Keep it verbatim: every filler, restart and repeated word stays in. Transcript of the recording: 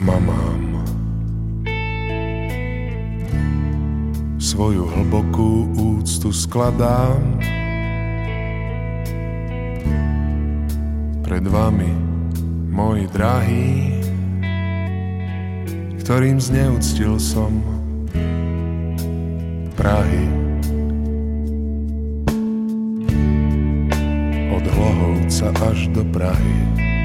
mamám. Svoju hlbokú úctu skladám pred vami, moji drahí, ktorým zneúctil som Prahy. Od Hlohovca až do Prahy.